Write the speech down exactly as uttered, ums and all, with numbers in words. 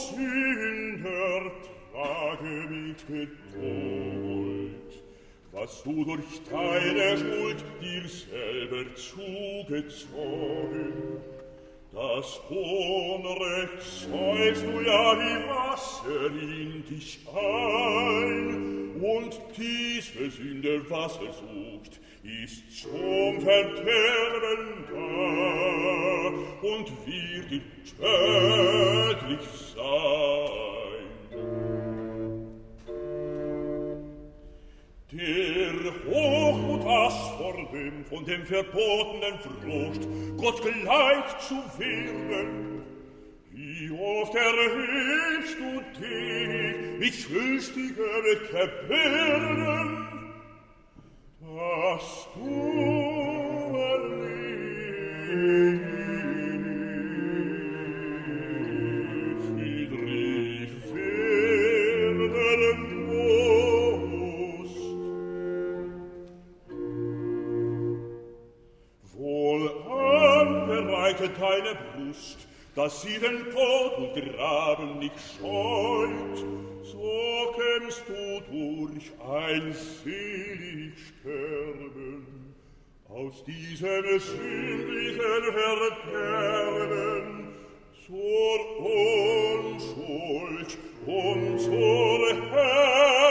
Sünder, trage mit Geduld, was du durch deine Schuld dir selber zugezogen. Das Unrecht säufst du ja wie Wasser in dich ein, und diese Sünde, was er sucht, ist zum Verderben da und wird dir tödlich sein. Der Hochmut aß vor dem von dem verbotenen Furcht, Gott gleich zu werden. Wie oft erhebst du dich mit schwülstiger Gebärden, dass du erlebst, friedrich werden musst. Wohlan bereitet deine Brust, dass sie den Tod und Graben nicht scheut, so kämst du durch ein selig Sterben aus diesem sündlichen Verderben zur Unschuld und zur Herrlichkeit.